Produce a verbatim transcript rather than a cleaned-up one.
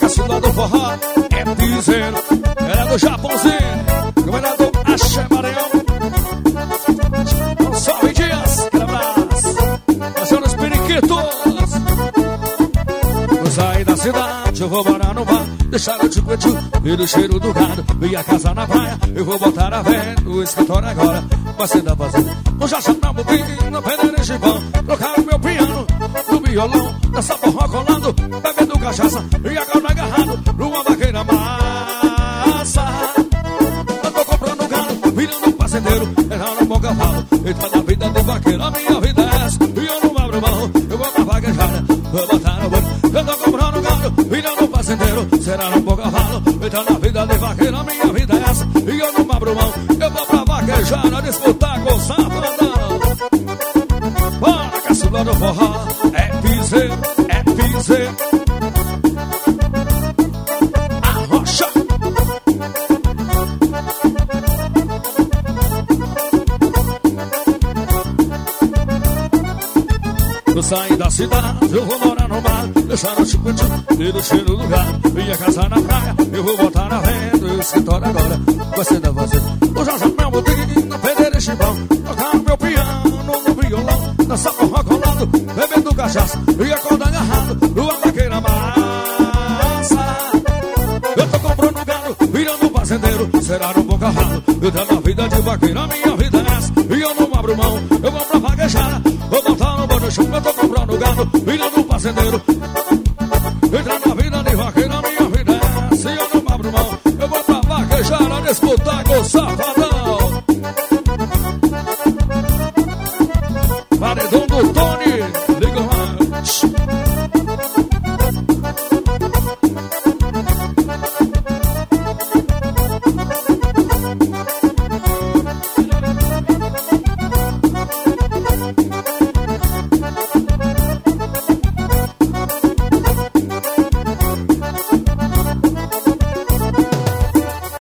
caçula do forró é piseiro. Ela é do Japãozinho, governador Axé Maranhão. Salve Dias, aquele abraço. Nasceu os periquitos. Vou sair da cidade, eu vou morar no bar, deixar o tico-tico e do cheiro do gado. Minha casa na praia, eu vou botar a véia no escritório agora. Você dá fazendo, vou já chamar o bem no pedreiro de pão. Trocar o meu piano no violão, nessa forró colando, bebendo cachaça e agora agarrado numa vaqueira massa. Eu tô comprando gado, virando um fazendeiro, errando um bom cavalo. Entra na vida de vaqueiro, a minha vida é essa, e eu não abro mão. Eu vou pra vaquejada, vou botar no bolso. Eu tô comprando gado, virando um fazendeiro, será um bom cavalo. Entra na vida de vaqueiro, a minha vida é essa, e eu não abro mão. Eu vou pra vaquejada, disputar com o safadão. Bora, caçula do forró, é piseiro, é piseiro. Arrocha. Eu saí da cidade, eu vou morar no mar, deixar o chicotinho e do cheiro do gado. Minha casa na praia, eu vou botar na venda e o escritório agora. Você dá fazendo, eu já já meu botinho na pedreira de chibão. Tocar meu piano no violão, nessa forró colado, bebendo cachaça e a corda agarrado numa vaqueira massa. Eu tô comprando gado, virando um fazendeiro, será um bom cavalo. Eu dou na vida de vaqueiro, a minha